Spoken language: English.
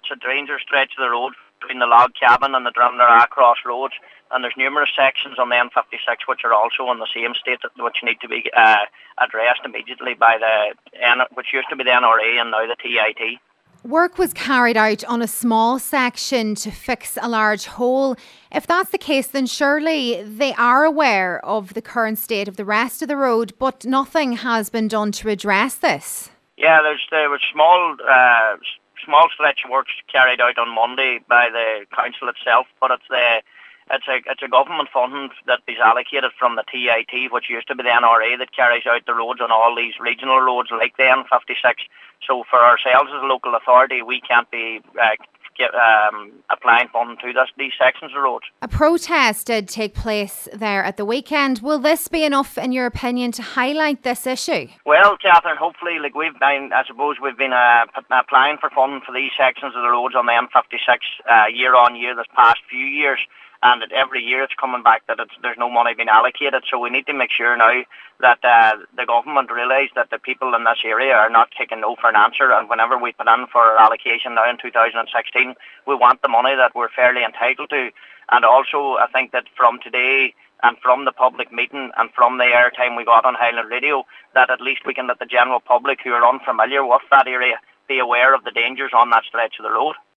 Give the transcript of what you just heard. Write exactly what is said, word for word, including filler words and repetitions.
It's a dangerous stretch of the road between the log cabin and the Drumnara crossroads, and there's numerous sections on the N fifty-six which are also in the same state, which need to be uh, addressed immediately by the N, which used to be the N R A and now the T I T. Work was carried out on a small section to fix a large hole. If that's the case, then surely they are aware of the current state of the rest of the road, but nothing has been done to address this. Yeah, there's there was small uh, small stretch of works carried out on Monday by the council itself, but it's the it's a it's a government funding that is allocated from the T I T, which used to be the N R A, that carries out the roads on all these regional roads like the N fifty-six. So for ourselves as a local authority, we can't be uh, get, um, applying funding to this, these sections of roads. A protest did take place there at the weekend. Will this be enough, in your opinion, to highlight this issue? Well, Catherine, hopefully, like we've been, I suppose we've been uh, applying for funding for these sections of the roads on the N fifty-six uh, year on year this past few years. And that every year it's coming back that it's, there's no money being allocated. So we need to make sure now that uh, the government realise that the people in this area are not taking no for an answer. And whenever we put in for our allocation now in two thousand sixteen, we want the money that we're fairly entitled to. And also, I think that from today and from the public meeting and from the airtime we got on Highland Radio, that at least we can let the general public who are unfamiliar with that area be aware of the dangers on that stretch of the road.